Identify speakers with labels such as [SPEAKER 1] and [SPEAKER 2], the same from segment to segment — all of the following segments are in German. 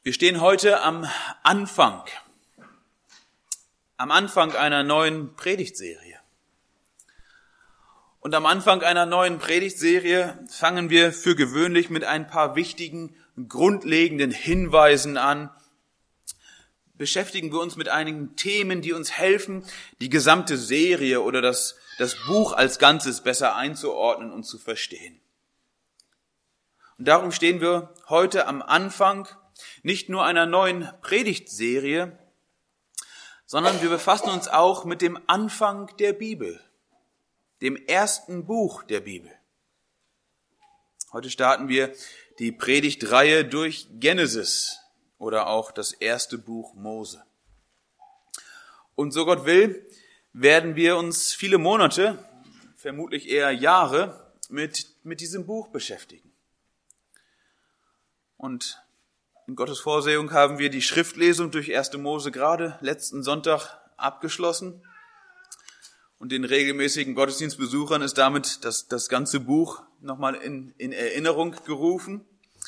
[SPEAKER 1] Wir stehen heute am Anfang einer neuen Predigtserie. Und am Anfang einer neuen Predigtserie fangen wir für gewöhnlich mit ein paar wichtigen, grundlegenden Hinweisen an. Beschäftigen wir uns mit einigen Themen, die uns helfen, die gesamte Serie oder das Buch als Ganzes besser einzuordnen und zu verstehen. Und darum stehen wir heute am Anfang nicht nur einer neuen Predigtserie, sondern wir befassen uns auch mit dem Anfang der Bibel, dem ersten Buch der Bibel. Heute starten wir die Predigtreihe durch Genesis oder auch das erste Buch Mose. Und so Gott will, werden wir uns viele Monate, vermutlich eher Jahre, mit diesem Buch beschäftigen. Und in Gottes Vorsehung haben wir die Schriftlesung durch 1. Mose gerade letzten Sonntag abgeschlossen. Und den regelmäßigen Gottesdienstbesuchern ist damit das ganze Buch nochmal in Erinnerung gerufen.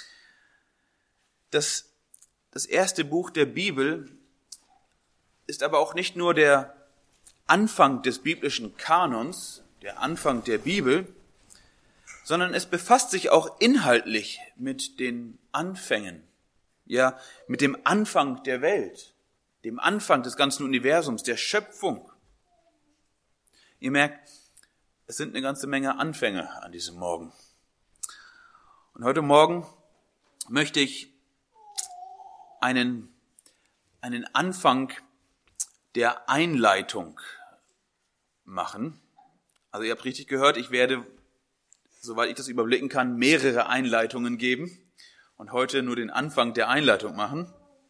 [SPEAKER 1] Das erste Buch der Bibel ist aber auch nicht nur der Anfang des biblischen Kanons, der Anfang der Bibel, sondern es befasst sich auch inhaltlich mit den Anfängen. Ja, mit dem Anfang der Welt, dem Anfang des ganzen Universums, der Schöpfung. Ihr merkt, es sind eine ganze Menge Anfänge an diesem Morgen. Und heute Morgen möchte ich einen Anfang der Einleitung machen. Also ihr habt richtig gehört, ich werde, soweit ich das überblicken kann, mehrere Einleitungen geben. Und heute nur den Anfang der Einleitung machen.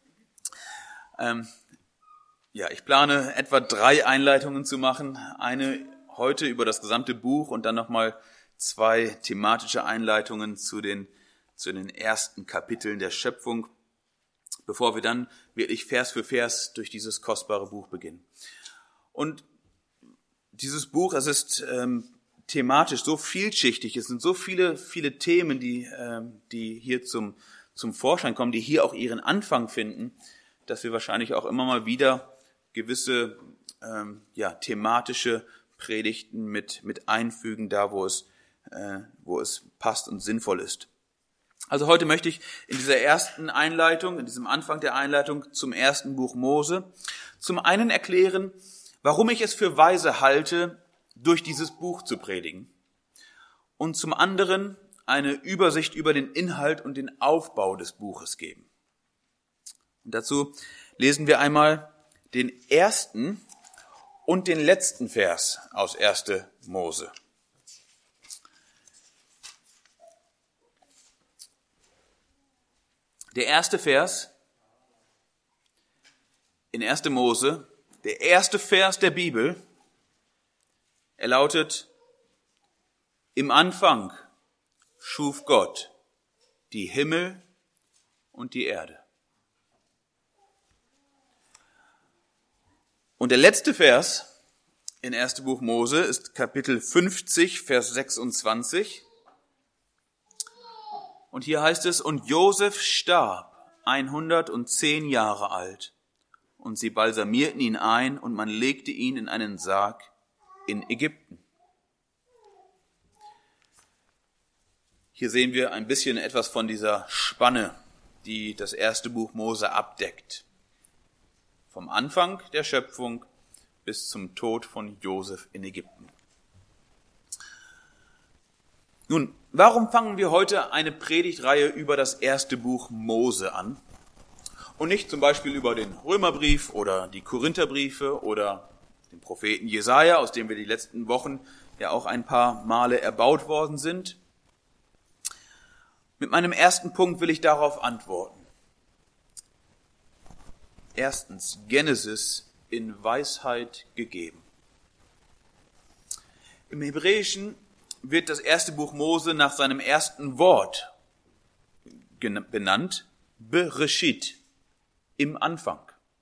[SPEAKER 1] Ich plane etwa 3 Einleitungen zu machen. Eine heute über das gesamte Buch und dann nochmal 2 thematische Einleitungen zu den ersten Kapiteln der Schöpfung, bevor wir dann wirklich Vers für Vers durch dieses kostbare Buch beginnen. Und dieses Buch, es ist thematisch so vielschichtig, es sind so viele Themen, die hier zum Vorschein kommen, die hier auch ihren Anfang finden, dass wir wahrscheinlich auch immer mal wieder gewisse thematische Predigten mit einfügen, da wo es passt und sinnvoll ist. Also heute möchte ich in dieser ersten Einleitung, in diesem Anfang der Einleitung zum ersten Buch Mose, zum einen erklären, warum ich es für weise halte, durch dieses Buch zu predigen. Und zum anderen eine Übersicht über den Inhalt und den Aufbau des Buches geben. Und dazu lesen wir einmal den ersten und den letzten Vers aus 1. Mose. Der erste Vers in 1. Mose, der erste Vers der Bibel, er lautet: Im Anfang schuf Gott die Himmel und die Erde. Und der letzte Vers in 1. Buch Mose ist Kapitel 50, Vers 26. Und hier heißt es: Und Josef starb 110 Jahre alt, und sie balsamierten ihn ein, und man legte ihn in einen Sarg in Ägypten. Hier sehen wir ein bisschen etwas von dieser Spanne, die das erste Buch Mose abdeckt. Vom Anfang der Schöpfung bis zum Tod von Josef in Ägypten. Nun, warum fangen wir heute eine Predigtreihe über das erste Buch Mose an? Und nicht zum Beispiel über den Römerbrief oder die Korintherbriefe oder den Propheten Jesaja, aus dem wir die letzten Wochen ja auch ein paar Male erbaut worden sind. Mit meinem ersten Punkt will ich darauf antworten. Erstens, Genesis in Weisheit gegeben. Im Hebräischen wird das erste Buch Mose nach seinem ersten Wort benannt, Bereshit, im Anfang.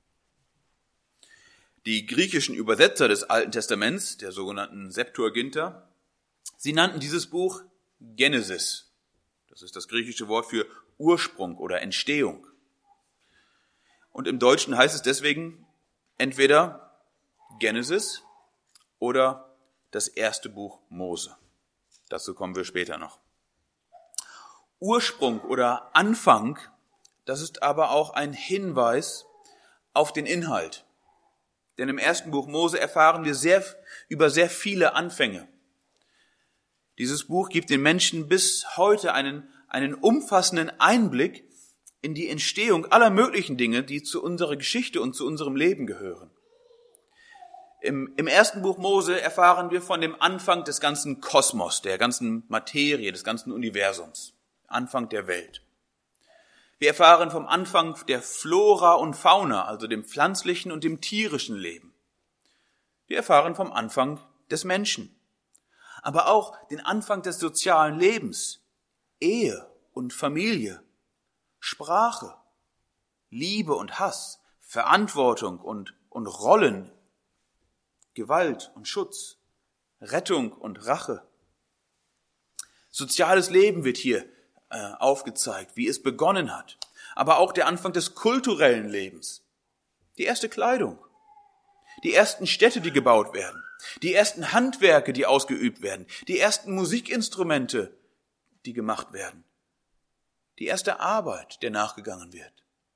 [SPEAKER 1] Die griechischen Übersetzer des Alten Testaments, der sogenannten Septuaginta, sie nannten dieses Buch Genesis. Das ist das griechische Wort für Ursprung oder Entstehung. Und im Deutschen heißt es deswegen entweder Genesis oder das erste Buch Mose. Dazu kommen wir später noch. Ursprung oder Anfang, das ist aber auch ein Hinweis auf den Inhalt. Denn im ersten Buch Mose erfahren wir über sehr viele Anfänge. Dieses Buch gibt den Menschen bis heute einen umfassenden Einblick in die Entstehung aller möglichen Dinge, die zu unserer Geschichte und zu unserem Leben gehören. Im ersten Buch Mose erfahren wir von dem Anfang des ganzen Kosmos, der ganzen Materie, des ganzen Universums, Anfang der Welt. Wir erfahren vom Anfang der Flora und Fauna, also dem pflanzlichen und dem tierischen Leben. Wir erfahren vom Anfang des Menschen, aber auch den Anfang des sozialen Lebens, Ehe und Familie, Sprache, Liebe und Hass, Verantwortung und Rollen, Gewalt und Schutz, Rettung und Rache. Soziales Leben wird hier aufgezeigt, wie es begonnen hat. Aber auch der Anfang des kulturellen Lebens. Die erste Kleidung, die ersten Städte, die gebaut werden, die ersten Handwerke, die ausgeübt werden, die ersten Musikinstrumente, die gemacht werden, die erste Arbeit, der nachgegangen wird.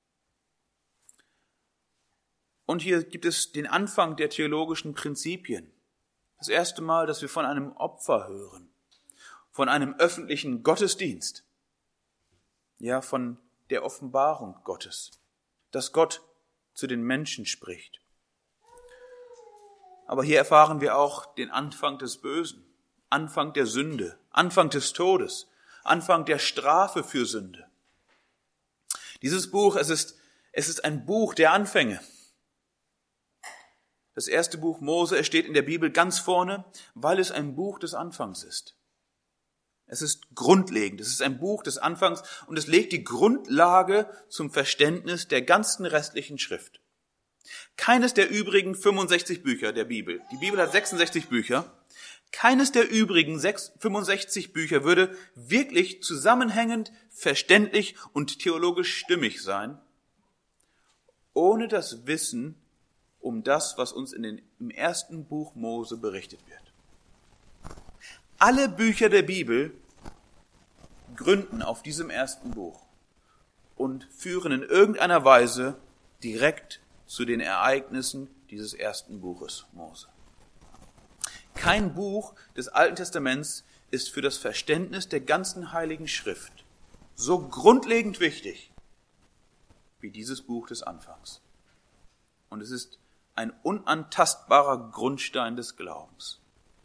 [SPEAKER 1] Und hier gibt es den Anfang der theologischen Prinzipien. Das erste Mal, dass wir von einem Opfer hören, von einem öffentlichen Gottesdienst, ja, von der Offenbarung Gottes, dass Gott zu den Menschen spricht. Aber hier erfahren wir auch den Anfang des Bösen, Anfang der Sünde, Anfang des Todes, Anfang der Strafe für Sünde. Dieses Buch, es ist ein Buch der Anfänge. Das erste Buch Mose, es steht in der Bibel ganz vorne, weil es ein Buch des Anfangs ist. Es ist grundlegend, es ist ein Buch des Anfangs und es legt die Grundlage zum Verständnis der ganzen restlichen Schrift. Keines der übrigen 65 Bücher der Bibel, die Bibel hat 66 Bücher, keines der übrigen 65 Bücher würde wirklich zusammenhängend, verständlich und theologisch stimmig sein, ohne das Wissen um das, was uns im ersten Buch Mose berichtet wird. Alle Bücher der Bibel gründen auf diesem ersten Buch und führen in irgendeiner Weise direkt zu den Ereignissen dieses ersten Buches Mose. Kein Buch des Alten Testaments ist für das Verständnis der ganzen Heiligen Schrift so grundlegend wichtig wie dieses Buch des Anfangs. Und es ist ein unantastbarer Grundstein des Glaubens.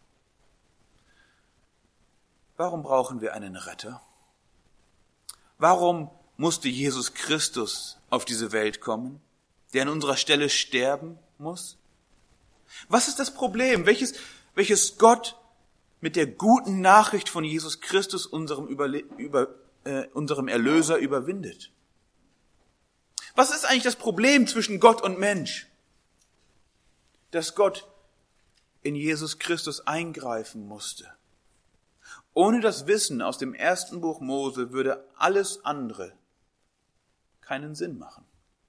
[SPEAKER 1] Warum brauchen wir einen Retter? Warum musste Jesus Christus auf diese Welt kommen, der an unserer Stelle sterben muss? Was ist das Problem, welches Gott mit der guten Nachricht von Jesus Christus, unserem Erlöser, überwindet? Was ist eigentlich das Problem zwischen Gott und Mensch? Dass Gott in Jesus Christus eingreifen musste. Ohne das Wissen aus dem ersten Buch Mose würde alles andere keinen Sinn machen.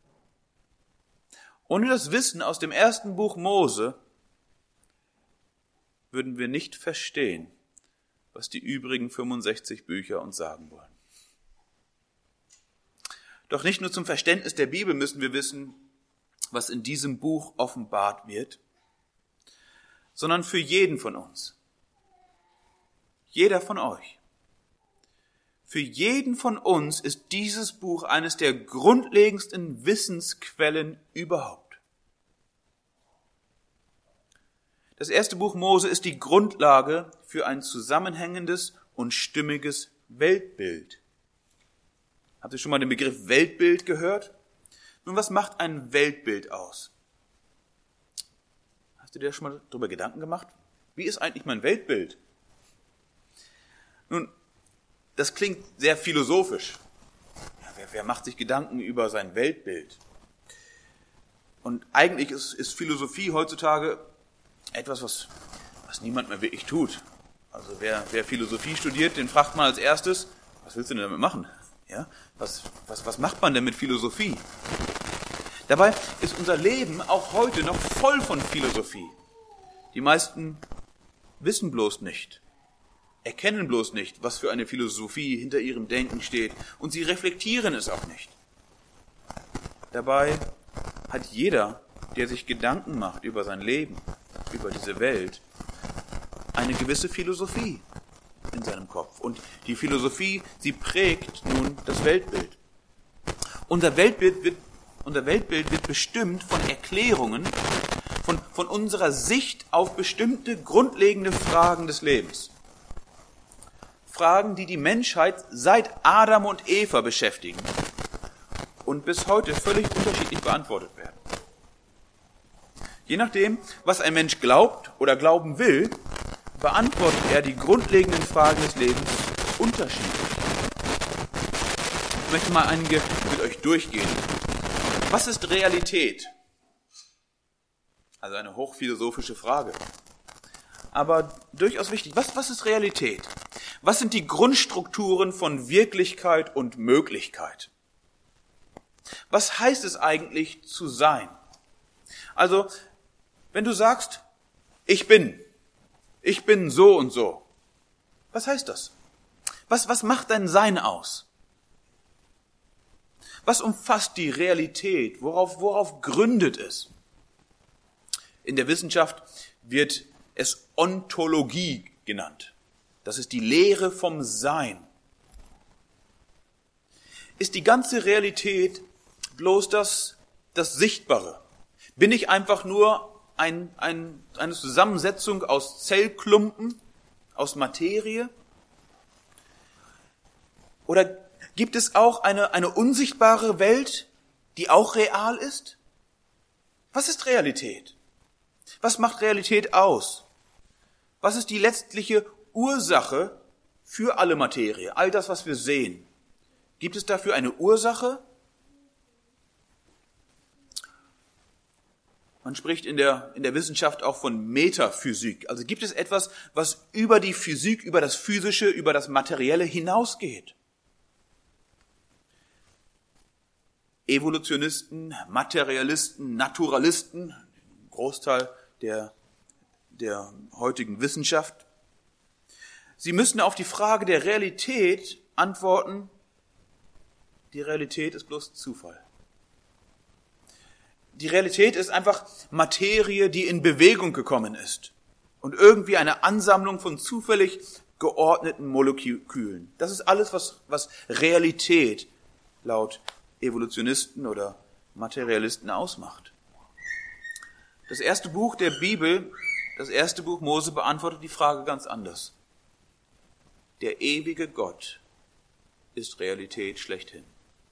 [SPEAKER 1] Ohne das Wissen aus dem ersten Buch Mose würden wir nicht verstehen, was die übrigen 65 Bücher uns sagen wollen. Doch nicht nur zum Verständnis der Bibel müssen wir wissen, was in diesem Buch offenbart wird, sondern für jeden von uns. Jeder von euch. Für jeden von uns ist dieses Buch eines der grundlegendsten Wissensquellen überhaupt. Das erste Buch Mose ist die Grundlage für ein zusammenhängendes und stimmiges Weltbild. Habt ihr schon mal den Begriff Weltbild gehört? Nun, was macht ein Weltbild aus? Hast du dir schon mal darüber Gedanken gemacht? Wie ist eigentlich mein Weltbild? Nun, das klingt sehr philosophisch. Ja, wer macht sich Gedanken über sein Weltbild? Und eigentlich ist Philosophie heutzutage etwas, was niemand mehr wirklich tut. Also wer Philosophie studiert, den fragt man als erstes, was willst du denn damit machen? Ja, was macht man denn mit Philosophie? Dabei ist unser Leben auch heute noch voll von Philosophie. Die meisten wissen bloß nicht, erkennen bloß nicht, was für eine Philosophie hinter ihrem Denken steht, und sie reflektieren es auch nicht. Dabei hat jeder, der sich Gedanken macht über sein Leben, über diese Welt, eine gewisse Philosophie in seinem Kopf. Und die Philosophie, sie prägt nun das Weltbild. Unser Weltbild wird bestimmt von Erklärungen, von unserer Sicht auf bestimmte grundlegende Fragen des Lebens. Fragen, die die Menschheit seit Adam und Eva beschäftigen und bis heute völlig unterschiedlich beantwortet werden. Je nachdem, was ein Mensch glaubt oder glauben will, beantwortet er die grundlegenden Fragen des Lebens unterschiedlich. Ich möchte mal einige mit euch durchgehen. Was ist Realität? Also eine hochphilosophische Frage. Aber durchaus wichtig. Was ist Realität? Was sind die Grundstrukturen von Wirklichkeit und Möglichkeit? Was heißt es eigentlich zu sein? Also, wenn du sagst, ich bin so und so. Was heißt das? Was macht dein Sein aus? Was umfasst die Realität? Worauf gründet es? In der Wissenschaft wird es Ontologie genannt. Das ist die Lehre vom Sein. Ist die ganze Realität bloß das Sichtbare? Bin ich einfach nur eine Zusammensetzung aus Zellklumpen, aus Materie? Oder gibt es auch eine unsichtbare Welt, die auch real ist? Was ist Realität? Was macht Realität aus? Was ist die letztliche Ursache für alle Materie, all das, was wir sehen? Gibt es dafür eine Ursache? Man spricht in der Wissenschaft auch von Metaphysik. Also gibt es etwas, was über die Physik, über das Physische, über das Materielle hinausgeht? Evolutionisten, Materialisten, Naturalisten, Großteil der heutigen Wissenschaft. Sie müssen auf die Frage der Realität antworten, die Realität ist bloß Zufall. Die Realität ist einfach Materie, die in Bewegung gekommen ist und irgendwie eine Ansammlung von zufällig geordneten Molekülen. Das ist alles, was Realität laut Evolutionisten oder Materialisten ausmacht. Das erste Buch der Bibel, das erste Buch Mose, beantwortet die Frage ganz anders. Der ewige Gott ist Realität schlechthin.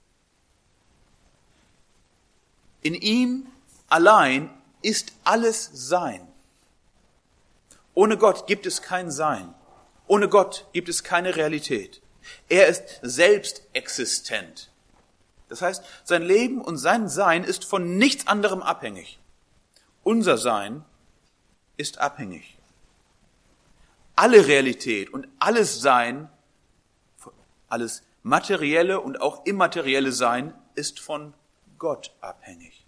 [SPEAKER 1] In ihm allein ist alles Sein. Ohne Gott gibt es kein Sein. Ohne Gott gibt es keine Realität. Er ist selbst existent. Das heißt, sein Leben und sein Sein ist von nichts anderem abhängig. Unser Sein ist abhängig. Alle Realität und alles Sein, alles materielle und auch immaterielle Sein ist von Gott abhängig.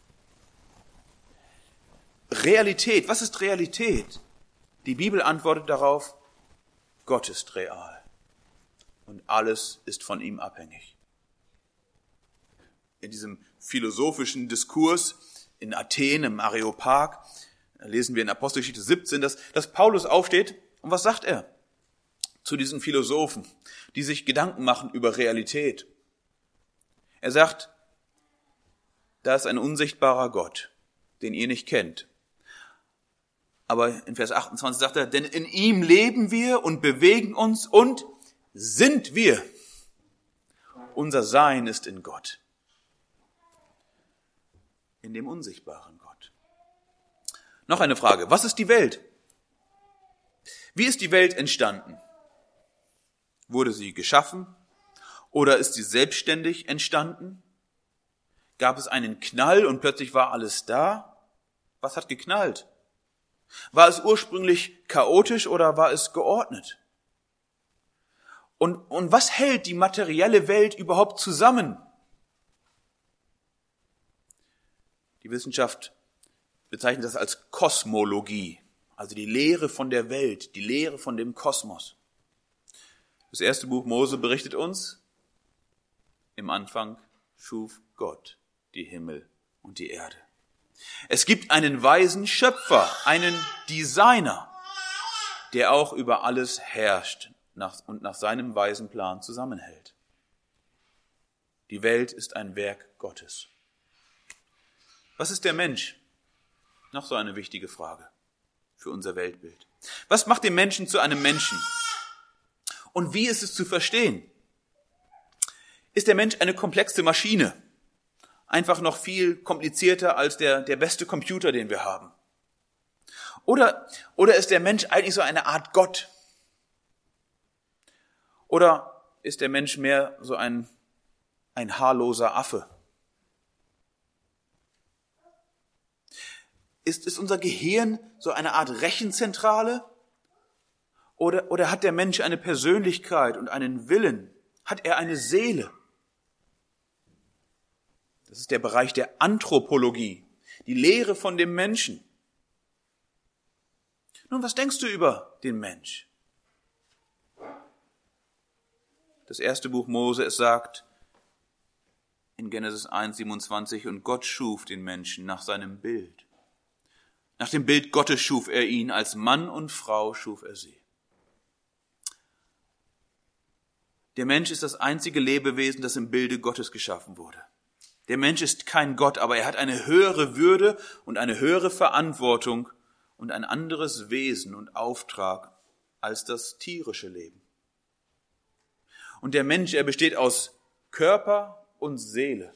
[SPEAKER 1] Realität, was ist Realität? Die Bibel antwortet darauf, Gott ist real und alles ist von ihm abhängig. In diesem philosophischen Diskurs in Athen im Areopag lesen wir in Apostelgeschichte 17, dass Paulus aufsteht und was sagt er zu diesen Philosophen, die sich Gedanken machen über Realität? Er sagt, da ist ein unsichtbarer Gott, den ihr nicht kennt. Aber in Vers 28 sagt er, denn in ihm leben wir und bewegen uns und sind wir. Unser Sein ist in Gott. In dem unsichtbaren Gott. Noch eine Frage. Was ist die Welt? Wie ist die Welt entstanden? Wurde sie geschaffen? Oder ist sie selbstständig entstanden? Gab es einen Knall und plötzlich war alles da? Was hat geknallt? War es ursprünglich chaotisch oder war es geordnet? Und was hält die materielle Welt überhaupt zusammen? Die Wissenschaft bezeichnet das als Kosmologie, also die Lehre von der Welt, die Lehre von dem Kosmos. Das erste Buch Mose berichtet uns, im Anfang schuf Gott die Himmel und die Erde. Es gibt einen weisen Schöpfer, einen Designer, der auch über alles herrscht und nach seinem weisen Plan zusammenhält. Die Welt ist ein Werk Gottes. Was ist der Mensch? Noch so eine wichtige Frage für unser Weltbild. Was macht den Menschen zu einem Menschen? Und wie ist es zu verstehen? Ist der Mensch eine komplexe Maschine? Einfach noch viel komplizierter als der beste Computer, den wir haben? Oder ist der Mensch eigentlich so eine Art Gott? Oder ist der Mensch mehr so ein haarloser Affe? Ist unser Gehirn so eine Art Rechenzentrale? Oder hat der Mensch eine Persönlichkeit und einen Willen? Hat er eine Seele? Das ist der Bereich der Anthropologie, die Lehre von dem Menschen. Nun, was denkst du über den Mensch? Das erste Buch Mose, es sagt in Genesis 1,27, und Gott schuf den Menschen nach seinem Bild. Nach dem Bild Gottes schuf er ihn, als Mann und Frau schuf er sie. Der Mensch ist das einzige Lebewesen, das im Bilde Gottes geschaffen wurde. Der Mensch ist kein Gott, aber er hat eine höhere Würde und eine höhere Verantwortung und ein anderes Wesen und Auftrag als das tierische Leben. Und der Mensch, er besteht aus Körper und Seele.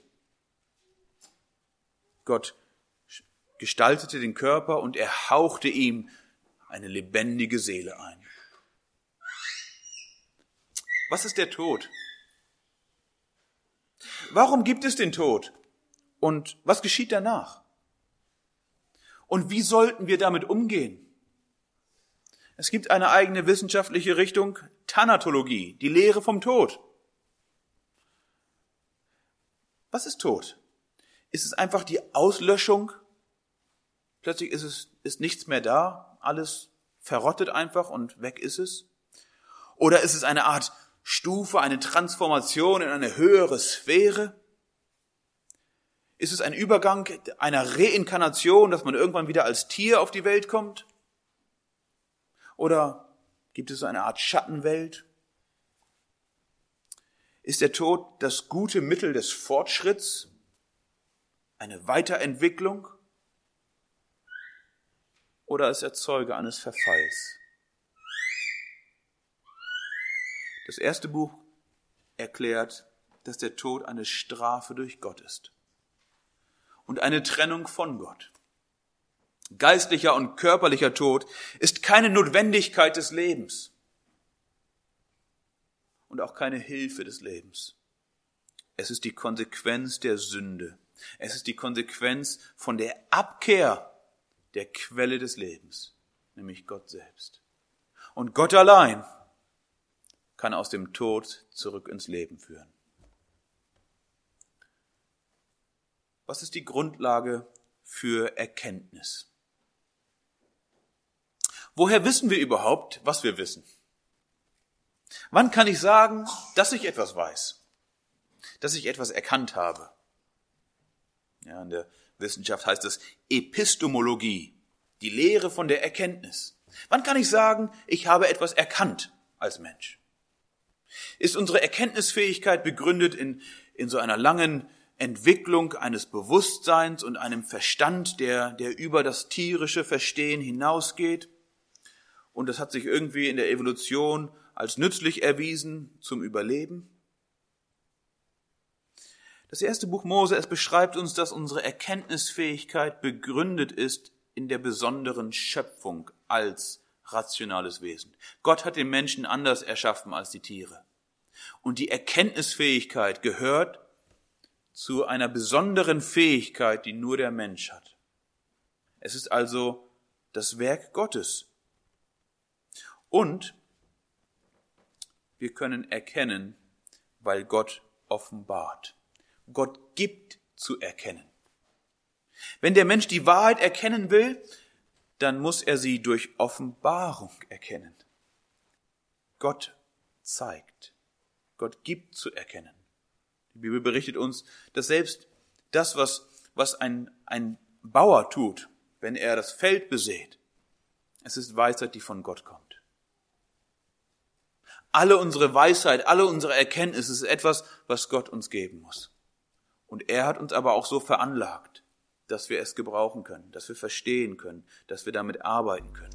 [SPEAKER 1] Gott gestaltete den Körper und er hauchte ihm eine lebendige Seele ein. Was ist der Tod? Warum gibt es den Tod? Und was geschieht danach? Und wie sollten wir damit umgehen? Es gibt eine eigene wissenschaftliche Richtung, Thanatologie, die Lehre vom Tod. Was ist Tod? Ist es einfach die Auslöschung? Plötzlich ist nichts mehr da, alles verrottet einfach und weg ist es? Oder ist es eine Art Stufe, eine Transformation in eine höhere Sphäre? Ist es ein Übergang einer Reinkarnation, dass man irgendwann wieder als Tier auf die Welt kommt? Oder gibt es so eine Art Schattenwelt? Ist der Tod das gute Mittel des Fortschritts? Eine Weiterentwicklung? Oder ist er Zeuge eines Verfalls? Das erste Buch erklärt, dass der Tod eine Strafe durch Gott ist und eine Trennung von Gott. Geistlicher und körperlicher Tod ist keine Notwendigkeit des Lebens und auch keine Hilfe des Lebens. Es ist die Konsequenz der Sünde. Es ist die Konsequenz von der Abkehr der Quelle des Lebens, nämlich Gott selbst. Und Gott allein kann aus dem Tod zurück ins Leben führen. Was ist die Grundlage für Erkenntnis? Woher wissen wir überhaupt, was wir wissen? Wann kann ich sagen, dass ich etwas weiß, dass ich etwas erkannt habe? Ja, in der Wissenschaft heißt es Epistemologie, die Lehre von der Erkenntnis. Wann kann ich sagen, ich habe etwas erkannt als Mensch? Ist unsere Erkenntnisfähigkeit begründet in so einer langen Entwicklung eines Bewusstseins und einem Verstand, der über das tierische Verstehen hinausgeht? Und das hat sich irgendwie in der Evolution als nützlich erwiesen zum Überleben? Das erste Buch Mose, es beschreibt uns, dass unsere Erkenntnisfähigkeit begründet ist in der besonderen Schöpfung als rationales Wesen. Gott hat den Menschen anders erschaffen als die Tiere. Und die Erkenntnisfähigkeit gehört zu einer besonderen Fähigkeit, die nur der Mensch hat. Es ist also das Werk Gottes. Und wir können erkennen, weil Gott offenbart. Gott gibt zu erkennen. Wenn der Mensch die Wahrheit erkennen will, dann muss er sie durch Offenbarung erkennen. Gott zeigt, Gott gibt zu erkennen. Die Bibel berichtet uns, dass selbst das, was ein Bauer tut, wenn er das Feld besät, es ist Weisheit, die von Gott kommt. Alle unsere Weisheit, alle unsere Erkenntnis ist etwas, was Gott uns geben muss. Und er hat uns aber auch so veranlagt, dass wir es gebrauchen können, dass wir verstehen können, dass wir damit arbeiten können.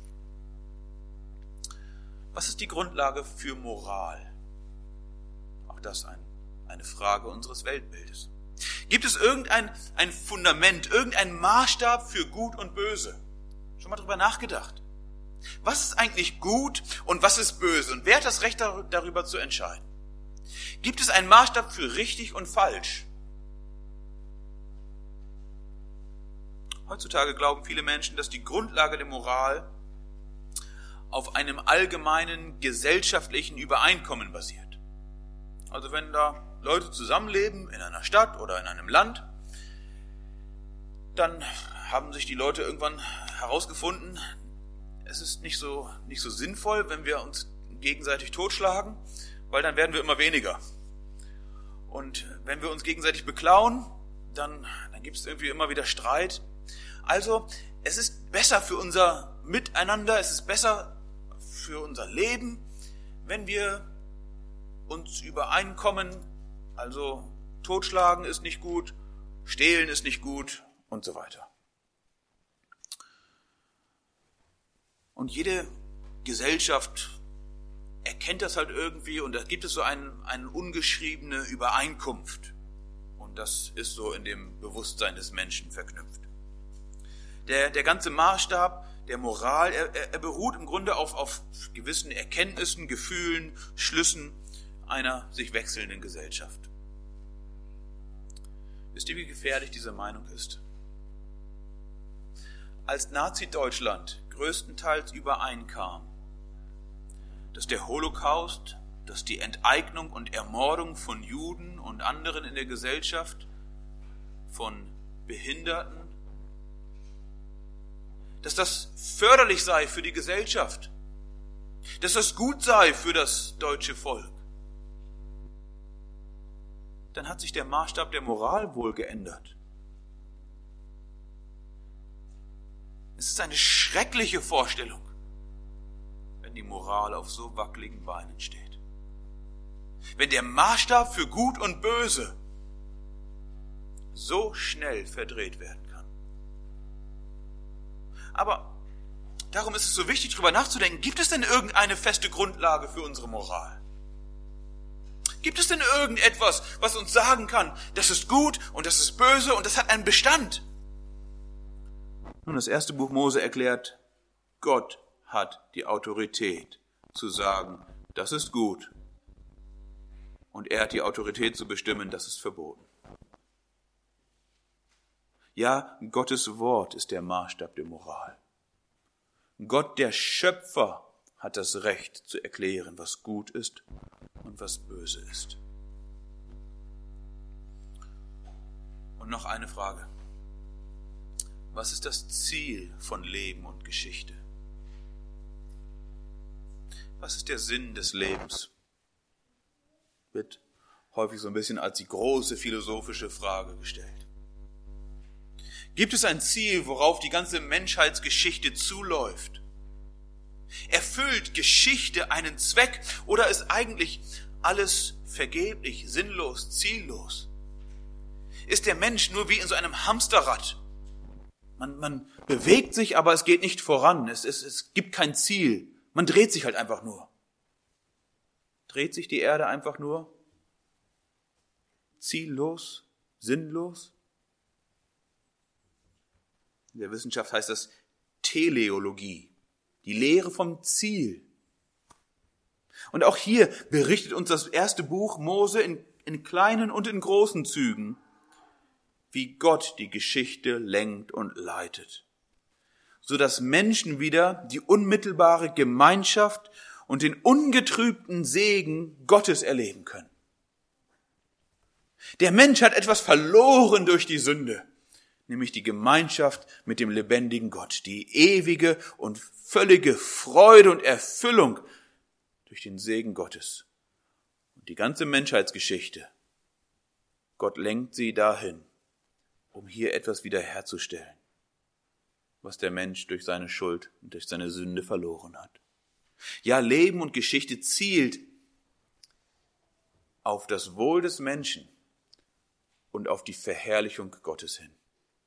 [SPEAKER 1] Was ist die Grundlage für Moral? Auch das eine Frage unseres Weltbildes. Gibt es ein Fundament, irgendein Maßstab für Gut und Böse? Schon mal drüber nachgedacht? Was ist eigentlich gut und was ist böse? Und wer hat das Recht, darüber zu entscheiden? Gibt es einen Maßstab für richtig und falsch? Heutzutage glauben viele Menschen, dass die Grundlage der Moral auf einem allgemeinen gesellschaftlichen Übereinkommen basiert. Also wenn da Leute zusammenleben in einer Stadt oder in einem Land, dann haben sich die Leute irgendwann herausgefunden, es ist nicht so sinnvoll, wenn wir uns gegenseitig totschlagen, weil dann werden wir immer weniger. Und wenn wir uns gegenseitig beklauen, dann gibt es irgendwie immer wieder Streit. Also es ist besser für unser Miteinander, es ist besser für unser Leben, wenn wir uns übereinkommen. Also totschlagen ist nicht gut, stehlen ist nicht gut und so weiter. Und jede Gesellschaft erkennt das halt irgendwie und da gibt es so eine ungeschriebene Übereinkunft. Und das ist so in dem Bewusstsein des Menschen verknüpft. Der ganze Maßstab der Moral, er beruht im Grunde auf gewissen Erkenntnissen, Gefühlen, Schlüssen einer sich wechselnden Gesellschaft. Wisst ihr, wie gefährlich diese Meinung ist? Als Nazi-Deutschland größtenteils übereinkam, dass der Holocaust, dass die Enteignung und Ermordung von Juden und anderen in der Gesellschaft, von Behinderten, dass das förderlich sei für die Gesellschaft, dass das gut sei für das deutsche Volk, dann hat sich der Maßstab der Moral wohl geändert. Es ist eine schreckliche Vorstellung, wenn die Moral auf so wackeligen Beinen steht. Wenn der Maßstab für Gut und Böse so schnell verdreht werden kann. Aber darum ist es so wichtig, darüber nachzudenken, gibt es denn irgendeine feste Grundlage für unsere Moral? Gibt es denn irgendetwas, was uns sagen kann, das ist gut und das ist böse und das hat einen Bestand? Nun, das erste Buch Mose erklärt, Gott hat die Autorität zu sagen, das ist gut. Und er hat die Autorität zu bestimmen, das ist verboten. Ja, Gottes Wort ist der Maßstab der Moral. Gott, der Schöpfer, hat das Recht zu erklären, was gut ist und was böse ist. Und noch eine Frage. Was ist das Ziel von Leben und Geschichte? Was ist der Sinn des Lebens? Wird häufig so ein bisschen als die große philosophische Frage gestellt. Gibt es ein Ziel, worauf die ganze Menschheitsgeschichte zuläuft? Erfüllt Geschichte einen Zweck oder ist eigentlich alles vergeblich, sinnlos, ziellos? Ist der Mensch nur wie in so einem Hamsterrad? Man bewegt sich, aber es geht nicht voran. Es gibt kein Ziel. Man dreht sich halt einfach nur. Dreht sich die Erde einfach nur? Ziellos? Sinnlos? In der Wissenschaft heißt das Teleologie, die Lehre vom Ziel. Und auch hier berichtet uns das erste Buch Mose in kleinen und in großen Zügen, wie Gott die Geschichte lenkt und leitet, sodass Menschen wieder die unmittelbare Gemeinschaft und den ungetrübten Segen Gottes erleben können. Der Mensch hat etwas verloren durch die Sünde. nämlich die Gemeinschaft mit dem lebendigen Gott, die ewige und völlige Freude und Erfüllung durch den Segen Gottes. Und die ganze Menschheitsgeschichte, Gott lenkt sie dahin, um hier etwas wiederherzustellen, was der Mensch durch seine Schuld und durch seine Sünde verloren hat. Ja, Leben und Geschichte zielt auf das Wohl des Menschen und auf die Verherrlichung Gottes hin.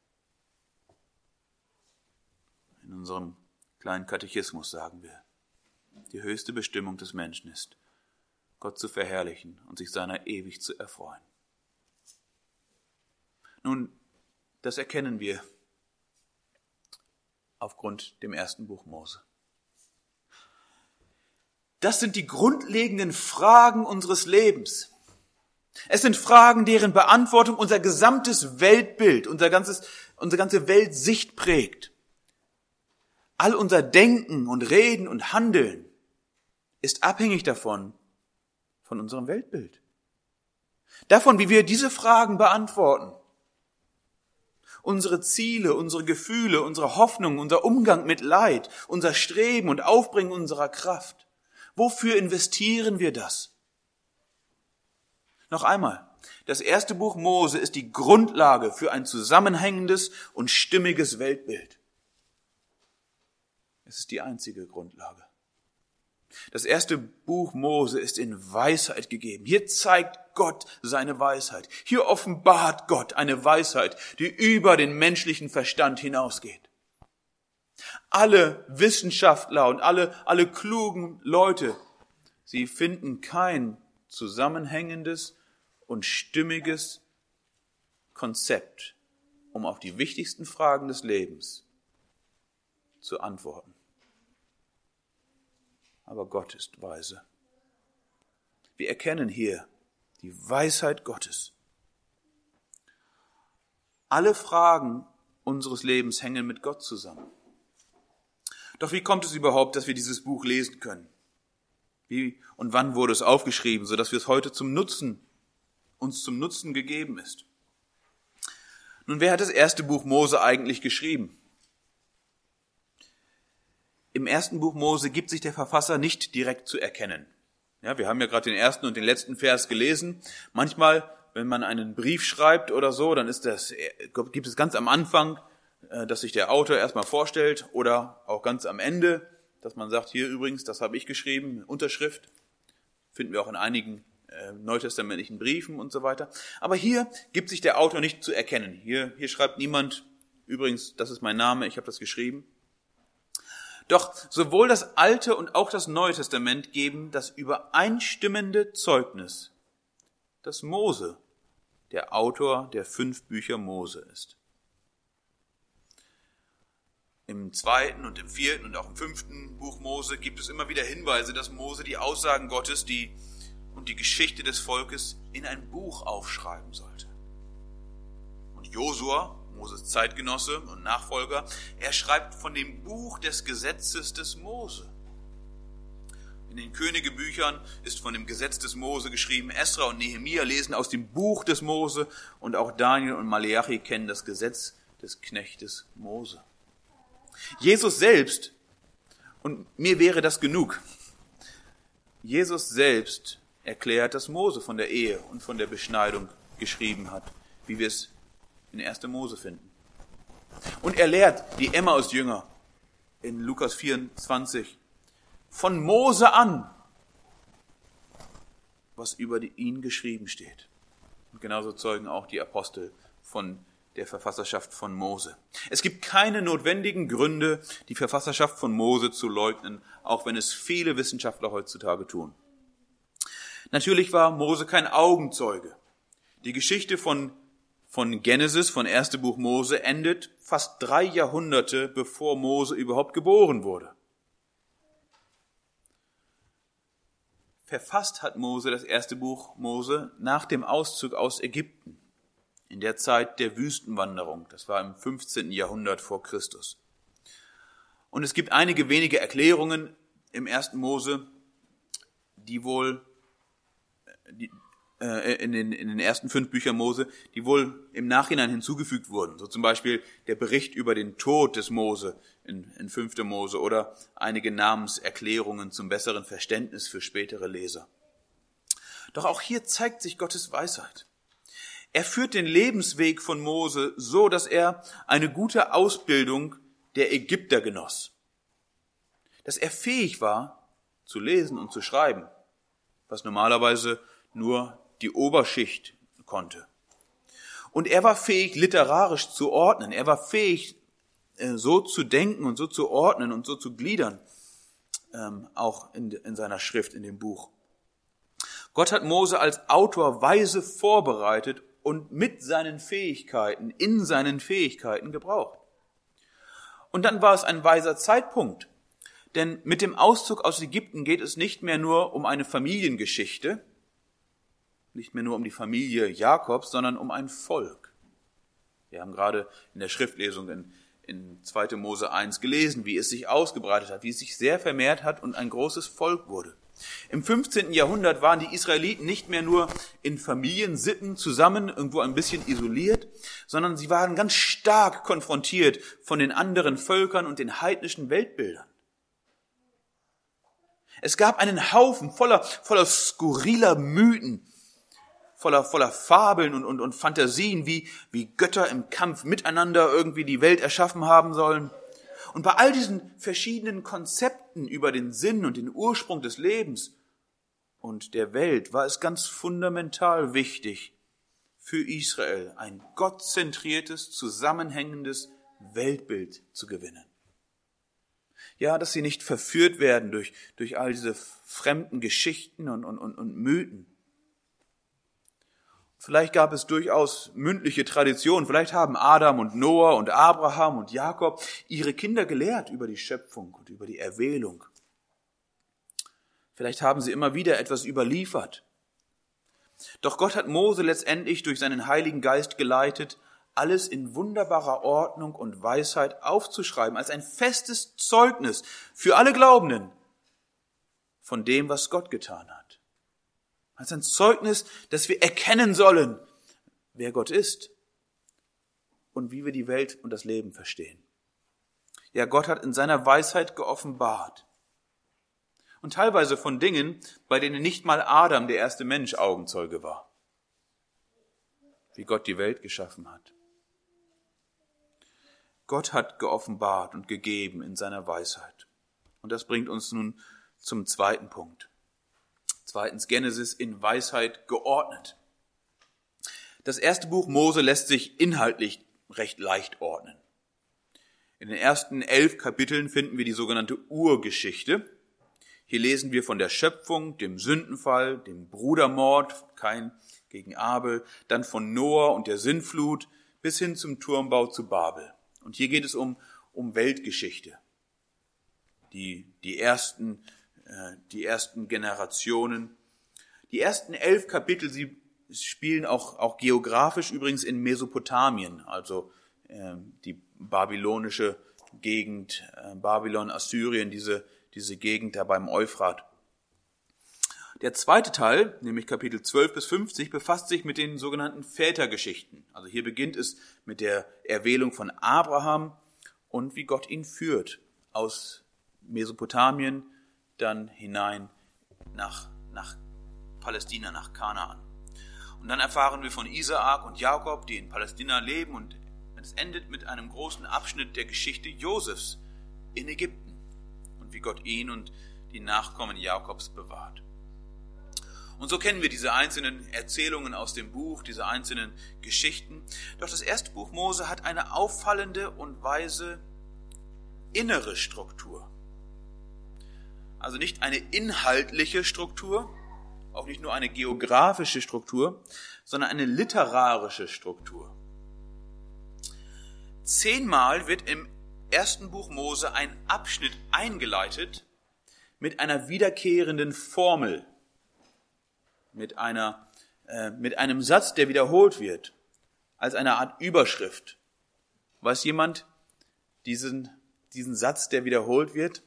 [SPEAKER 1] In unserem kleinen Katechismus sagen wir, die höchste Bestimmung des Menschen ist, Gott zu verherrlichen und sich seiner ewig zu erfreuen. Nun, das erkennen wir aufgrund dem ersten Buch Mose. Das sind die grundlegenden Fragen unseres Lebens. Es sind Fragen, deren Beantwortung unser gesamtes Weltbild, unsere ganze Weltsicht prägt. All unser Denken und Reden und Handeln ist abhängig davon, von unserem Weltbild. Davon, wie wir diese Fragen beantworten. Unsere Ziele, unsere Gefühle, unsere Hoffnungen, unser Umgang mit Leid, unser Streben und Aufbringen unserer Kraft. Wofür investieren wir das? Noch einmal, das erste Buch Mose ist die Grundlage für ein zusammenhängendes und stimmiges Weltbild. Es ist die einzige Grundlage. Das erste Buch Mose ist in Weisheit gegeben. Hier zeigt Gott seine Weisheit. Hier offenbart Gott eine Weisheit, die über den menschlichen Verstand hinausgeht. Alle Wissenschaftler und alle klugen Leute, sie finden kein zusammenhängendes und stimmiges Konzept, um auf die wichtigsten Fragen des Lebens zu antworten. Aber Gott ist weise. Wir erkennen hier die Weisheit Gottes. Alle Fragen unseres Lebens hängen mit Gott zusammen. Doch wie kommt es überhaupt, dass wir dieses Buch lesen können? Wie und wann wurde es aufgeschrieben, sodass wir es heute uns zum Nutzen gegeben ist? Nun, wer hat das erste Buch Mose eigentlich geschrieben? Im ersten Buch Mose gibt sich der Verfasser nicht direkt zu erkennen. Ja, wir haben ja gerade den ersten und den letzten Vers gelesen. Manchmal, wenn man einen Brief schreibt oder so, dann gibt es ganz am Anfang, dass sich der Autor erstmal vorstellt oder auch ganz am Ende, dass man sagt, hier übrigens, das habe ich geschrieben, Unterschrift. Finden wir auch in einigen neutestamentlichen Briefen und so weiter. Aber hier gibt sich der Autor nicht zu erkennen. Hier schreibt niemand, übrigens, das ist mein Name, ich habe das geschrieben. Doch sowohl das Alte und auch das Neue Testament geben das übereinstimmende Zeugnis, dass Mose der Autor der 5 Bücher Mose ist. Im 2. und im 4. und auch im 5. Buch Mose gibt es immer wieder Hinweise, dass Mose die Aussagen Gottes und die Geschichte des Volkes in ein Buch aufschreiben sollte. Und Josua, Moses Zeitgenosse und Nachfolger, er schreibt von dem Buch des Gesetzes des Mose. In den Königebüchern ist von dem Gesetz des Mose geschrieben. Esra und Nehemia lesen aus dem Buch des Mose und auch Daniel und Maleachi kennen das Gesetz des Knechtes Mose. Jesus selbst, und mir wäre das genug, Jesus selbst erklärt, dass Mose von der Ehe und von der Beschneidung geschrieben hat, wie wir es in 1. Mose finden. Und er lehrt die Emmaus-Jünger in Lukas 24 von Mose an, was über ihn geschrieben steht. Und genauso zeugen auch die Apostel von der Verfasserschaft von Mose. Es gibt keine notwendigen Gründe, die Verfasserschaft von Mose zu leugnen, auch wenn es viele Wissenschaftler heutzutage tun. Natürlich war Mose kein Augenzeuge. Die Geschichte von Genesis, von 1. Buch Mose, endet fast 3 Jahrhunderte, bevor Mose überhaupt geboren wurde. Verfasst hat Mose das 1. Buch Mose nach dem Auszug aus Ägypten, in der Zeit der Wüstenwanderung. Das war im 15. Jahrhundert vor Christus. Und es gibt einige wenige Erklärungen im 1. Mose, die wohl in den ersten 5 Büchern Mose, die wohl im Nachhinein hinzugefügt wurden. So zum Beispiel der Bericht über den Tod des Mose in 5. Mose oder einige Namenserklärungen zum besseren Verständnis für spätere Leser. Doch auch hier zeigt sich Gottes Weisheit. Er führt den Lebensweg von Mose so, dass er eine gute Ausbildung der Ägypter genoss. Dass er fähig war, zu lesen und zu schreiben, was normalerweise nur die Oberschicht konnte. Und er war fähig, literarisch zu ordnen. Er war fähig, so zu denken und so zu ordnen und so zu gliedern, auch in seiner Schrift, in dem Buch. Gott hat Mose als Autor weise vorbereitet und mit seinen Fähigkeiten, in seinen Fähigkeiten gebraucht. Und dann war es ein weiser Zeitpunkt, denn mit dem Auszug aus Ägypten geht es nicht mehr nur um eine Familiengeschichte, nicht mehr nur um die Familie Jakobs, sondern um ein Volk. Wir haben gerade in der Schriftlesung in 2. Mose 1 gelesen, wie es sich ausgebreitet hat, wie es sich sehr vermehrt hat und ein großes Volk wurde. Im 15. Jahrhundert waren die Israeliten nicht mehr nur in Familiensitten zusammen, irgendwo ein bisschen isoliert, sondern sie waren ganz stark konfrontiert von den anderen Völkern und den heidnischen Weltbildern. Es gab einen Haufen voller skurriler Mythen, voller Fabeln und Fantasien, wie Götter im Kampf miteinander irgendwie die Welt erschaffen haben sollen. Und bei all diesen verschiedenen Konzepten über den Sinn und den Ursprung des Lebens und der Welt war es ganz fundamental wichtig für Israel, ein gottzentriertes, zusammenhängendes Weltbild zu gewinnen. Ja, dass sie nicht verführt werden durch all diese fremden Geschichten und Mythen. Vielleicht gab es durchaus mündliche Traditionen. Vielleicht haben Adam und Noah und Abraham und Jakob ihre Kinder gelehrt über die Schöpfung und über die Erwählung. Vielleicht haben sie immer wieder etwas überliefert. Doch Gott hat Mose letztendlich durch seinen Heiligen Geist geleitet, alles in wunderbarer Ordnung und Weisheit aufzuschreiben, als ein festes Zeugnis für alle Glaubenden von dem, was Gott getan hat. Als ein Zeugnis, dass wir erkennen sollen, wer Gott ist und wie wir die Welt und das Leben verstehen. Ja, Gott hat in seiner Weisheit geoffenbart. Und teilweise von Dingen, bei denen nicht mal Adam, der erste Mensch, Augenzeuge war. Wie Gott die Welt geschaffen hat. Gott hat geoffenbart und gegeben in seiner Weisheit. Und das bringt uns nun zum zweiten Punkt. Zweitens, Genesis in Weisheit geordnet. Das erste Buch Mose lässt sich inhaltlich recht leicht ordnen. In den ersten 11 Kapiteln finden wir die sogenannte Urgeschichte. Hier lesen wir von der Schöpfung, dem Sündenfall, dem Brudermord, Kain gegen Abel, dann von Noah und der Sintflut bis hin zum Turmbau zu Babel. Und hier geht es um Weltgeschichte. Die ersten Generationen. Die ersten 11 Kapitel, sie spielen auch geografisch übrigens in Mesopotamien, also die babylonische Gegend, Babylon, Assyrien, diese Gegend da beim Euphrat. Der zweite Teil, nämlich Kapitel 12 bis 50, befasst sich mit den sogenannten Vätergeschichten. Also hier beginnt es mit der Erwählung von Abraham und wie Gott ihn führt aus Mesopotamien dann hinein nach Palästina, nach Kanaan. Und dann erfahren wir von Isaak und Jakob, die in Palästina leben, und es endet mit einem großen Abschnitt der Geschichte Josefs in Ägypten und wie Gott ihn und die Nachkommen Jakobs bewahrt. Und so kennen wir diese einzelnen Erzählungen aus dem Buch, diese einzelnen Geschichten. Doch das erste Buch Mose hat eine auffallende und weise innere Struktur. Also nicht eine inhaltliche Struktur, auch nicht nur eine geografische Struktur, sondern eine literarische Struktur. 10-mal wird im ersten Buch Mose ein Abschnitt eingeleitet mit einer wiederkehrenden Formel, mit einem Satz, der wiederholt wird, als eine Art Überschrift. Weiß jemand diesen Satz, der wiederholt wird?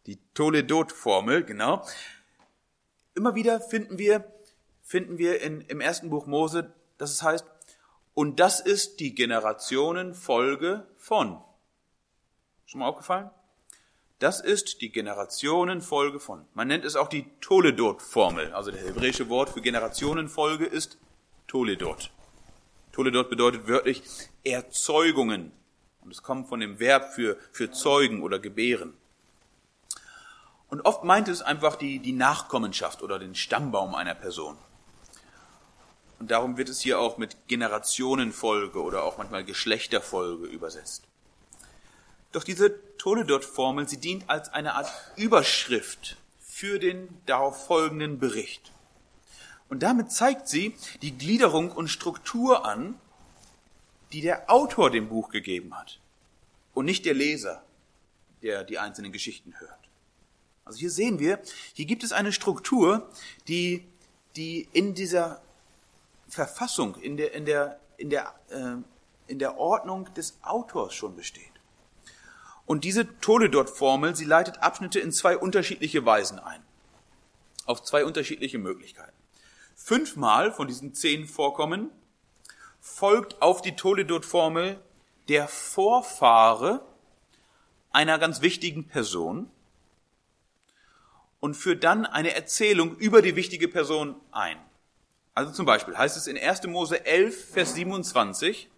[SPEAKER 1] Die Toledot-Formel, genau. Immer wieder finden wir im ersten Buch Mose, dass es heißt, und das ist die Generationenfolge von. Schon mal aufgefallen? Das ist die Generationenfolge von. Man nennt es auch die Toledot-Formel. Also das hebräische Wort für Generationenfolge ist Toledot. Toledot bedeutet wörtlich Erzeugungen. Und es kommt von dem Verb für zeugen oder gebären. Und oft meint es einfach die Nachkommenschaft oder den Stammbaum einer Person. Und darum wird es hier auch mit Generationenfolge oder auch manchmal Geschlechterfolge übersetzt. Doch diese Toledot-Formel, sie dient als eine Art Überschrift für den darauf folgenden Bericht. Und damit zeigt sie die Gliederung und Struktur an, die der Autor dem Buch gegeben hat und nicht der Leser, der die einzelnen Geschichten hört. Also hier sehen wir, hier gibt es eine Struktur, die in dieser Verfassung, in der Ordnung des Autors schon besteht. Und diese Toledot-Formel, sie leitet Abschnitte in 2 unterschiedliche Weisen ein. Auf 2 unterschiedliche Möglichkeiten. 5-mal von diesen 10 Vorkommen folgt auf die Toledot-Formel der Vorfahre einer ganz wichtigen Person und führt dann eine Erzählung über die wichtige Person ein. Also zum Beispiel heißt es in 1. Mose 11, Vers 27,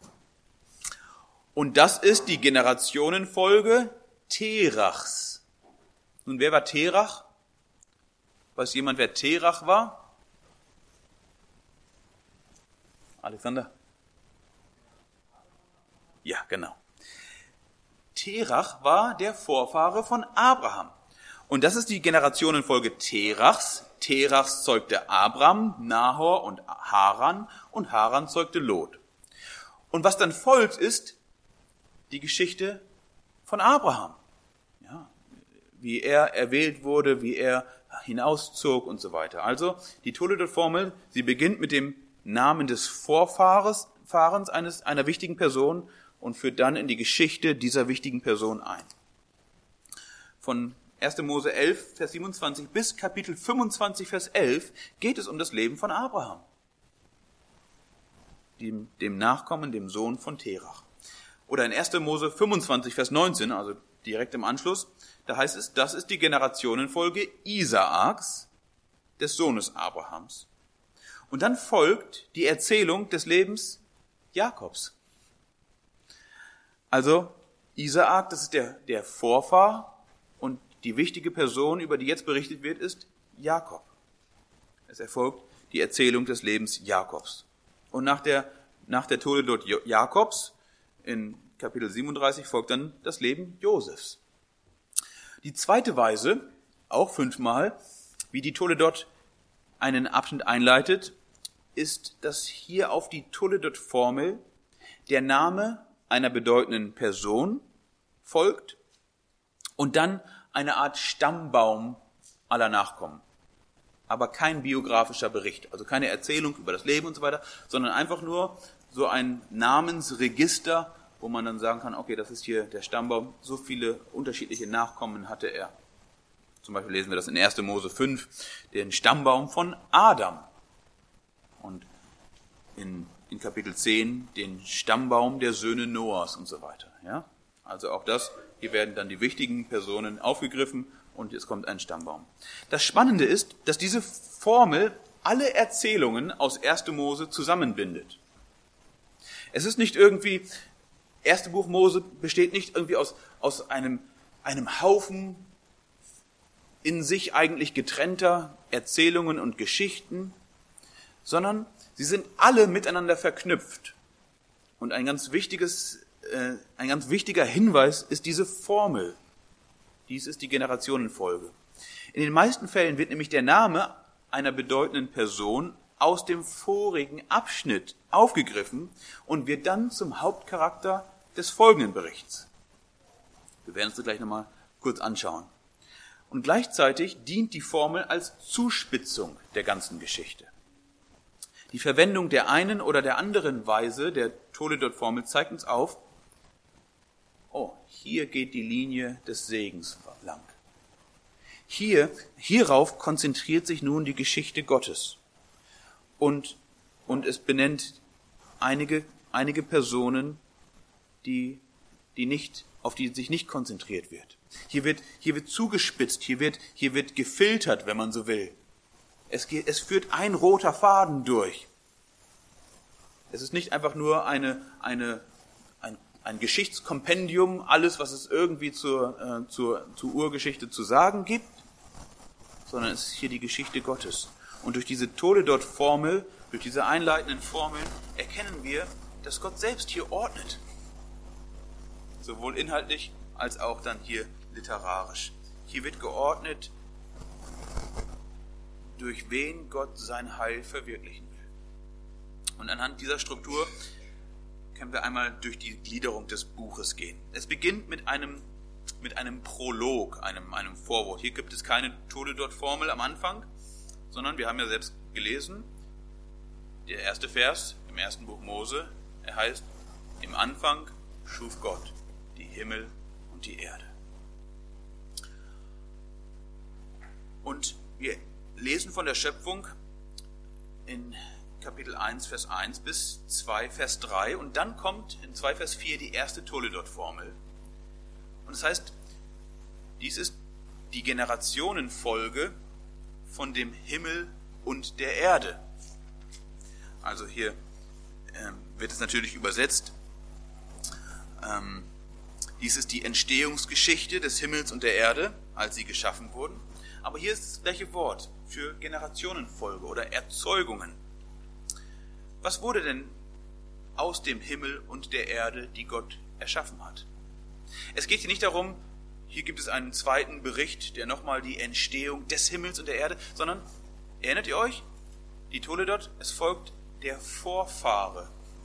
[SPEAKER 1] und das ist die Generationenfolge Terachs. Nun, wer war Terach? Weiß jemand, wer Terach war? Alexander? Ja, genau. Terach war der Vorfahre von Abraham. Und das ist die Generationenfolge Terachs. Terachs zeugte Abram, Nahor und Haran zeugte Lot. Und was dann folgt, ist die Geschichte von Abraham. Ja, wie er erwählt wurde, wie er hinauszog und so weiter. Also die Toledot-Formel, sie beginnt mit dem Namen des Vorfahrens einer wichtigen Person und führt dann in die Geschichte dieser wichtigen Person ein. Von 1. Mose 11, Vers 27 bis Kapitel 25, Vers 11 geht es um das Leben von Abraham, dem Nachkommen, dem Sohn von Terach. Oder in 1. Mose 25, Vers 19, also direkt im Anschluss, da heißt es, das ist die Generationenfolge Isaaks, des Sohnes Abrahams. Und dann folgt die Erzählung des Lebens Jakobs. Also Isaak, das ist der Vorfahr, und die wichtige Person, über die jetzt berichtet wird, ist Jakob. Es erfolgt die Erzählung des Lebens Jakobs. Und nach der Toledot Jakobs in Kapitel 37 folgt dann das Leben Josefs. Die zweite Weise, auch 5-mal, wie die Toledot einen Abschnitt einleitet, ist, dass hier auf die Toledot-Formel der Name einer bedeutenden Person folgt und dann eine Art Stammbaum aller Nachkommen. Aber kein biografischer Bericht, also keine Erzählung über das Leben und so weiter, sondern einfach nur so ein Namensregister, wo man dann sagen kann, okay, das ist hier der Stammbaum, so viele unterschiedliche Nachkommen hatte er. Zum Beispiel lesen wir das in 1. Mose 5, den Stammbaum von Adam. Und in Kapitel 10 den Stammbaum der Söhne Noahs und so weiter. Ja? Also auch das, hier werden dann die wichtigen Personen aufgegriffen und es kommt ein Stammbaum. Das Spannende ist, dass diese Formel alle Erzählungen aus 1. Mose zusammenbindet. Es ist nicht irgendwie, 1. Buch Mose besteht nicht irgendwie aus einem Haufen in sich eigentlich getrennter Erzählungen und Geschichten, sondern sie sind alle miteinander verknüpft. Und ein ganz wichtiger Hinweis ist diese Formel. Dies ist die Generationenfolge. In den meisten Fällen wird nämlich der Name einer bedeutenden Person aus dem vorigen Abschnitt aufgegriffen und wird dann zum Hauptcharakter des folgenden Berichts. Wir werden uns das gleich nochmal kurz anschauen. Und gleichzeitig dient die Formel als Zuspitzung der ganzen Geschichte. Die Verwendung der einen oder der anderen Weise der Toledot-Formel zeigt uns auf, oh, hier geht die Linie des Segens lang. Hierauf konzentriert sich nun die Geschichte Gottes. Und es benennt einige Personen, auf die sich nicht konzentriert wird. Hier wird zugespitzt, hier wird gefiltert, wenn man so will. Es führt ein roter Faden durch. Es ist nicht einfach nur ein Geschichtskompendium, alles, was es irgendwie zur Urgeschichte zu sagen gibt, sondern es ist hier die Geschichte Gottes. Und durch diese Toledot-Formel, durch diese einleitenden Formeln, erkennen wir, dass Gott selbst hier ordnet. Sowohl inhaltlich als auch dann hier literarisch. Hier wird geordnet, durch wen Gott sein Heil verwirklichen will. Und anhand dieser Struktur können wir einmal durch die Gliederung des Buches gehen. Es beginnt mit einem Prolog, einem Vorwort. Hier gibt es keine Toledot-Formel am Anfang, sondern wir haben ja selbst gelesen, der erste Vers im ersten Buch Mose, er heißt, im Anfang schuf Gott die Himmel und die Erde. Und wir lesen von der Schöpfung in Kapitel 1, Vers 1 bis 2, Vers 3 und dann kommt in 2, Vers 4 die erste Toledot-Formel. Und das heißt, dies ist die Generationenfolge von dem Himmel und der Erde. Also hier wird es natürlich übersetzt. Dies ist die Entstehungsgeschichte des Himmels und der Erde, als sie geschaffen wurden. Aber hier ist das gleiche Wort für Generationenfolge oder Erzeugungen. Was wurde denn aus dem Himmel und der Erde, die Gott erschaffen hat? Es geht hier nicht darum, hier gibt es einen zweiten Bericht, der nochmal die Entstehung des Himmels und der Erde, sondern, erinnert ihr euch, die Toledot, es folgt der Vorfahre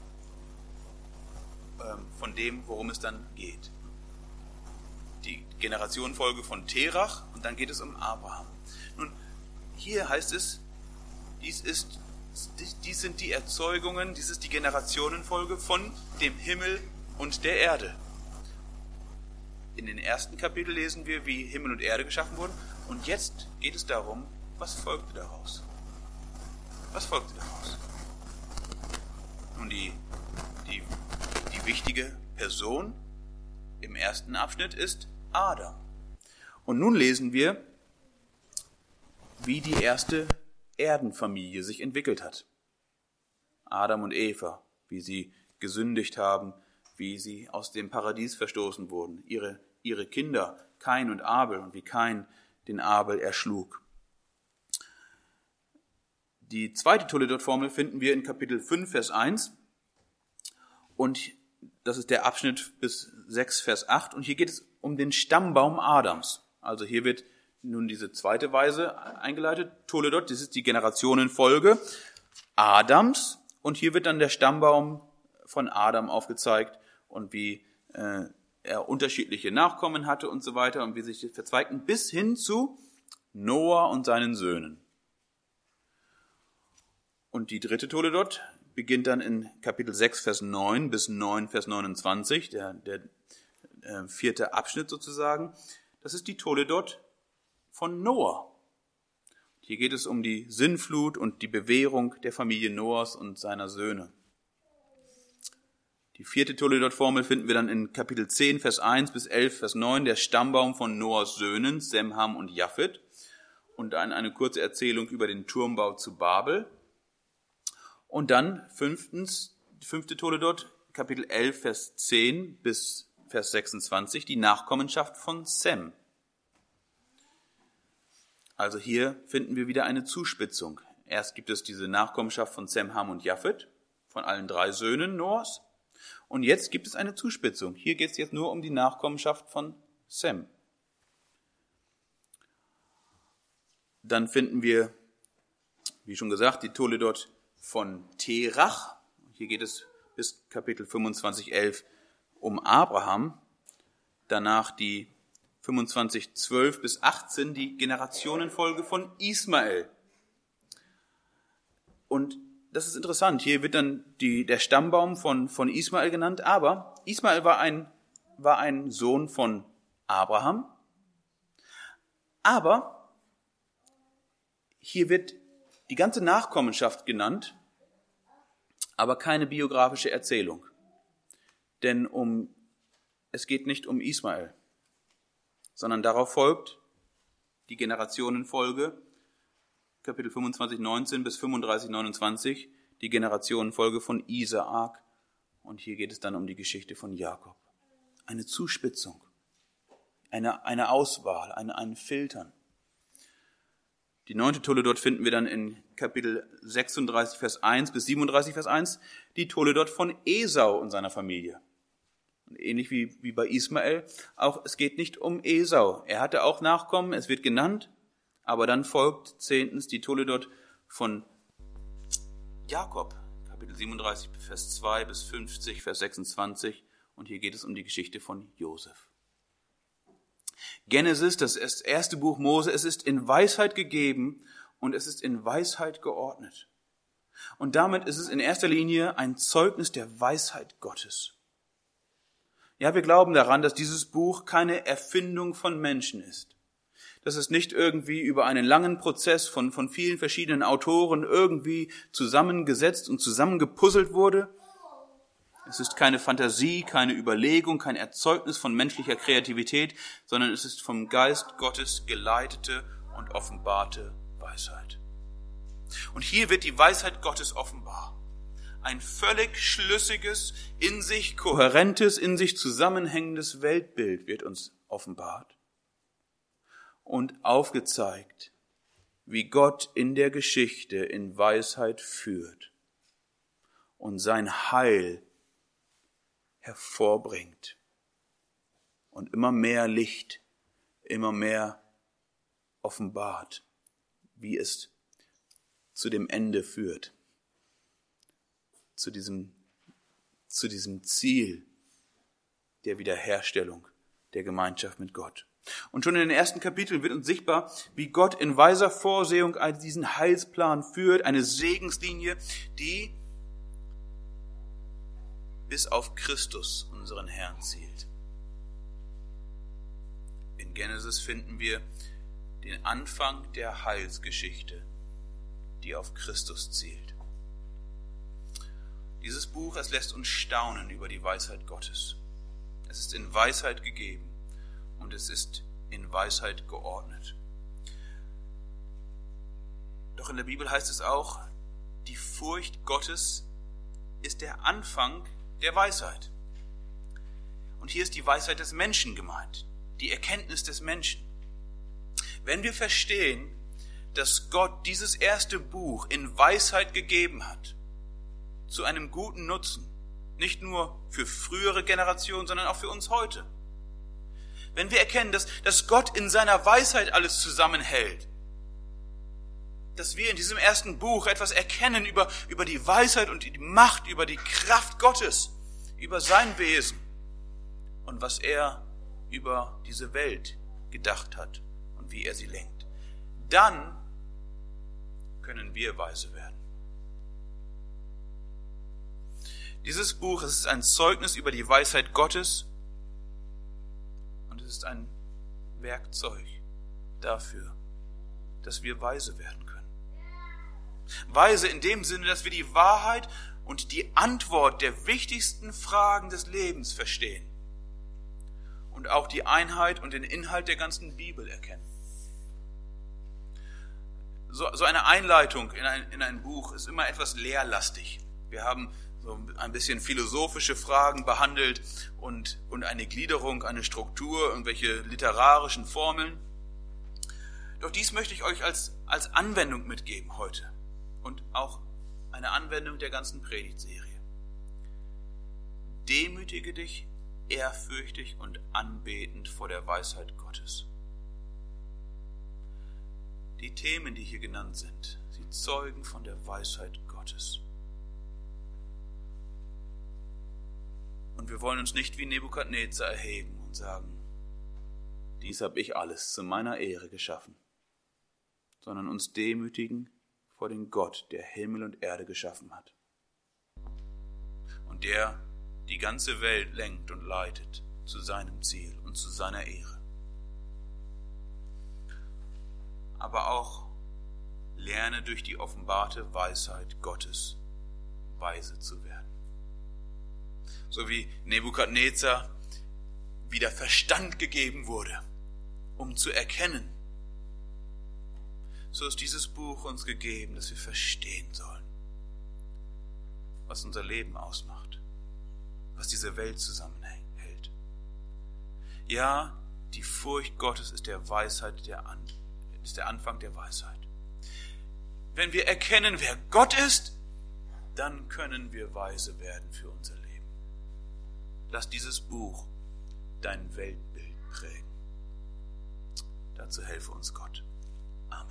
[SPEAKER 1] von dem, worum es dann geht. Die Generationenfolge von Terach und dann geht es um Abraham. Nun, hier heißt es, dies sind die Erzeugungen, dies ist die Generationenfolge von dem Himmel und der Erde. In den ersten Kapitel lesen wir, wie Himmel und Erde geschaffen wurden. Und jetzt geht es darum, was folgte daraus? Was folgte daraus? Nun, die wichtige Person im ersten Abschnitt ist Adam. Und nun lesen wir, wie die erste Erdenfamilie sich entwickelt hat. Adam und Eva, wie sie gesündigt haben, wie sie aus dem Paradies verstoßen wurden, ihre Kinder, Kain und Abel, und wie Kain den Abel erschlug. Die zweite Toledot-Formel finden wir in Kapitel 5, Vers 1, und das ist der Abschnitt bis 6, Vers 8, und hier geht es um den Stammbaum Adams. Also hier wird nun diese zweite Weise eingeleitet, Toledot, das ist die Generationenfolge Adams, und hier wird dann der Stammbaum von Adam aufgezeigt und wie er unterschiedliche Nachkommen hatte und so weiter und wie sich das verzweigten bis hin zu Noah und seinen Söhnen. Und die dritte Toledot beginnt dann in Kapitel 6, Vers 9 bis 9, Vers 29, der vierte Abschnitt sozusagen. Das ist die Toledot von Noah. Hier geht es um die Sintflut und die Bewährung der Familie Noahs und seiner Söhne. Die vierte Toledot-Formel finden wir dann in Kapitel 10, Vers 1 bis 11, Vers 9, der Stammbaum von Noahs Söhnen, Sem, Ham und Japhet. Und dann eine kurze Erzählung über den Turmbau zu Babel. Und dann die fünfte Toledot, Kapitel 11, Vers 10 bis Vers 26, die Nachkommenschaft von Sem. Also hier finden wir wieder eine Zuspitzung. Erst gibt es diese Nachkommenschaft von Sem, Ham und Japhet, von allen 3 Söhnen Noahs. Und jetzt gibt es eine Zuspitzung. Hier geht es jetzt nur um die Nachkommenschaft von Sem. Dann finden wir, wie schon gesagt, die Toledot von Terach. Hier geht es bis Kapitel 25, 11 um Abraham. Danach die 25, 12 bis 18, die Generationenfolge von Ismael. Und das ist interessant. Hier wird dann der Stammbaum von Ismael genannt. Aber Ismael war ein Sohn von Abraham. Aber Hier wird die ganze Nachkommenschaft genannt, aber keine biografische Erzählung. Denn es geht nicht um Ismael, sondern darauf folgt die Generationenfolge, Kapitel 25, 19 bis 35, 29, die Generationenfolge von Isaak. Und hier geht es dann um die Geschichte von Jakob. Eine Zuspitzung, eine Auswahl, ein Filtern. Die 9. Toledot finden wir dann in Kapitel 36, Vers 1 bis 37, Vers 1, die Toledot von Esau und seiner Familie. Und ähnlich wie bei Ismael, auch es geht nicht um Esau. Er hatte auch Nachkommen, es wird genannt, aber dann folgt 10. die Toledot von Jakob, Kapitel 37, Vers 2 bis 50, Vers 26, und hier geht es um die Geschichte von Josef. Genesis, das ist das erste Buch Mose, es ist in Weisheit gegeben und es ist in Weisheit geordnet. Und damit ist es in erster Linie ein Zeugnis der Weisheit Gottes. Ja, wir glauben daran, dass dieses Buch keine Erfindung von Menschen ist. Dass es nicht irgendwie über einen langen Prozess von vielen verschiedenen Autoren irgendwie zusammengesetzt und zusammengepuzzelt wurde. Es ist keine Fantasie, keine Überlegung, kein Erzeugnis von menschlicher Kreativität, sondern es ist vom Geist Gottes geleitete und offenbarte Weisheit. Und hier wird die Weisheit Gottes offenbar. Ein völlig schlüssiges, in sich kohärentes, in sich zusammenhängendes Weltbild wird uns offenbart und aufgezeigt, wie Gott in der Geschichte in Weisheit führt und sein Heil hervorbringt und immer mehr Licht, immer mehr offenbart, wie es zu dem Ende führt, zu diesem Ziel der Wiederherstellung der Gemeinschaft mit Gott. Und schon in den ersten Kapiteln wird uns sichtbar, wie Gott in weiser Vorsehung diesen Heilsplan führt, eine Segenslinie, die bis auf Christus, unseren Herrn, zielt. In Genesis finden wir den Anfang der Heilsgeschichte, die auf Christus zielt. Dieses Buch, es lässt uns staunen über die Weisheit Gottes. Es ist in Weisheit gegeben und es ist in Weisheit geordnet. Doch in der Bibel heißt es auch, die Furcht Gottes ist der Anfang der Weisheit. Und hier ist die Weisheit des Menschen gemeint, die Erkenntnis des Menschen. Wenn wir verstehen, dass Gott dieses erste Buch in Weisheit gegeben hat, zu einem guten Nutzen, nicht nur für frühere Generationen, sondern auch für uns heute. Wenn wir erkennen, dass Gott in seiner Weisheit alles zusammenhält, dass wir in diesem ersten Buch etwas erkennen über die Weisheit und die Macht, über die Kraft Gottes, über sein Wesen und was er über diese Welt gedacht hat und wie er sie lenkt, dann können wir weise werden. Dieses Buch, es ist ein Zeugnis über die Weisheit Gottes und es ist ein Werkzeug dafür, dass wir weise werden können. Weise in dem Sinne, dass wir die Wahrheit und die Antwort der wichtigsten Fragen des Lebens verstehen und auch die Einheit und den Inhalt der ganzen Bibel erkennen. So eine Einleitung in ein Buch ist immer etwas lehrlastig. Wir haben so ein bisschen philosophische Fragen behandelt und eine Gliederung, eine Struktur, irgendwelche literarischen Formeln. Doch dies möchte ich euch als Anwendung mitgeben heute und auch eine Anwendung der ganzen Predigtserie. Demütige dich, ehrfürchtig und anbetend vor der Weisheit Gottes. Die Themen, die hier genannt sind, sie zeugen von der Weisheit Gottes. Und wir wollen uns nicht wie Nebukadnezar erheben und sagen, dies habe ich alles zu meiner Ehre geschaffen, sondern uns demütigen vor den Gott, der Himmel und Erde geschaffen hat und der die ganze Welt lenkt und leitet zu seinem Ziel und zu seiner Ehre. Aber auch lerne durch die offenbarte Weisheit Gottes weise zu werden. So wie Nebukadnezar wieder Verstand gegeben wurde, um zu erkennen. So ist dieses Buch uns gegeben, dass wir verstehen sollen, was unser Leben ausmacht, was diese Welt zusammenhält. Ja, die Furcht Gottes ist der Weisheit, ist der Anfang der Weisheit. Wenn wir erkennen, wer Gott ist, dann können wir weise werden für unser Leben. Lass dieses Buch dein Weltbild prägen. Dazu helfe uns Gott.